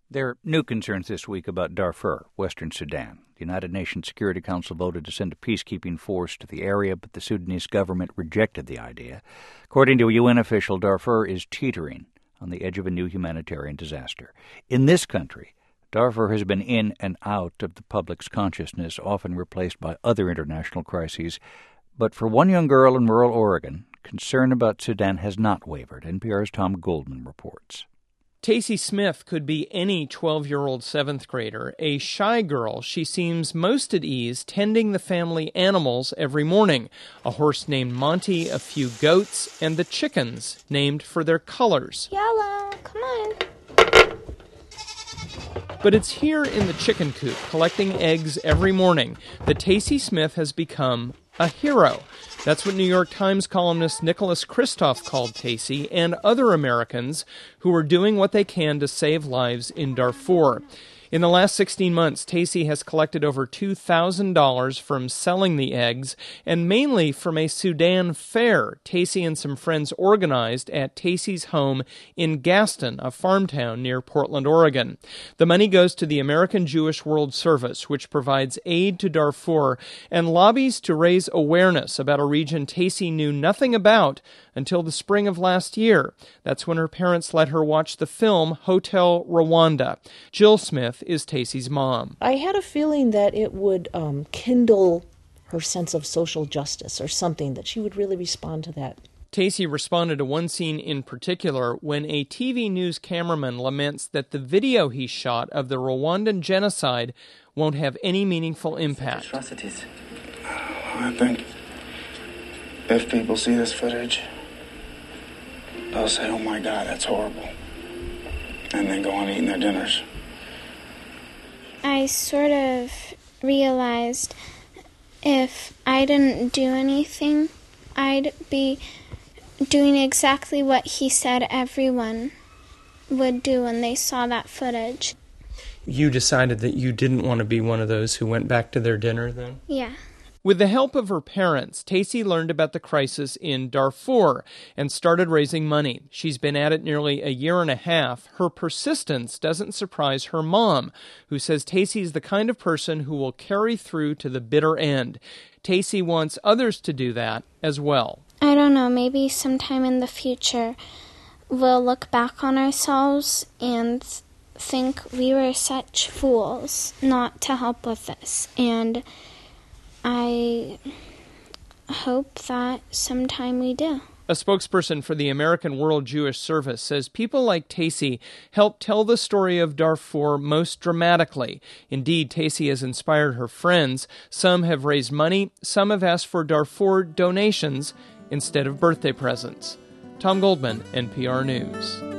There are new concerns this week about Darfur, Western Sudan. The United Nations Security Council voted to send a peacekeeping force to the area, but the Sudanese government rejected the idea. According to a UN official, Darfur is teetering on the edge of a new humanitarian disaster. In this country, Darfur has been in and out of the public's consciousness, often replaced by other international crises. But for one young girl in rural Oregon, concern about Sudan has not wavered. NPR's Tom Goldman reports. Tacey Smith could be any 12-year-old seventh grader. A shy girl, she seems most at ease tending the family animals every morning. A horse named Monty, a few goats, and the chickens named for their colors. Yellow, come on. But it's here in the chicken coop, collecting eggs every morning, that Tacey Smith has become a hero. That's what New York Times columnist Nicholas Kristof called Tacey and other Americans who are doing what they can to save lives in Darfur. In the last 16 months, Tacey has collected over $2,000 from selling the eggs, and mainly from a Sudan fair Tacey and some friends organized at Tacey's home in Gaston, a farm town near Portland, Oregon. The money goes to the American Jewish World Service, which provides aid to Darfur and lobbies to raise awareness about a region Tacey knew nothing about until the spring of last year. That's when her parents let her watch the film Hotel Rwanda. Jill Smith is Tacey's mom. I had a feeling that it would kindle her sense of social justice or something, that she would really respond to that. Tacey responded to one scene in particular when a TV news cameraman laments that the video he shot of the Rwandan genocide won't have any meaningful impact. I think if people see this footage, they'll say, "Oh my God, that's horrible," and then go on eating their dinners. I sort of realized if I didn't do anything, I'd be doing exactly what he said everyone would do when they saw that footage. You decided that you didn't want to be one of those who went back to their dinner then? Yeah. With the help of her parents, Tacey learned about the crisis in Darfur and started raising money. She's been at it nearly a year and a half. Her persistence doesn't surprise her mom, who says Tacey's the kind of person who will carry through to the bitter end. Tacey wants others to do that as well. I don't know, maybe sometime in the future we'll look back on ourselves and think we were such fools not to help with this. And I hope that sometime we do. A spokesperson for the American World Jewish Service says people like Tacey help tell the story of Darfur most dramatically. Indeed, Tacey has inspired her friends. Some have raised money. Some have asked for Darfur donations instead of birthday presents. Tom Goldman, NPR News.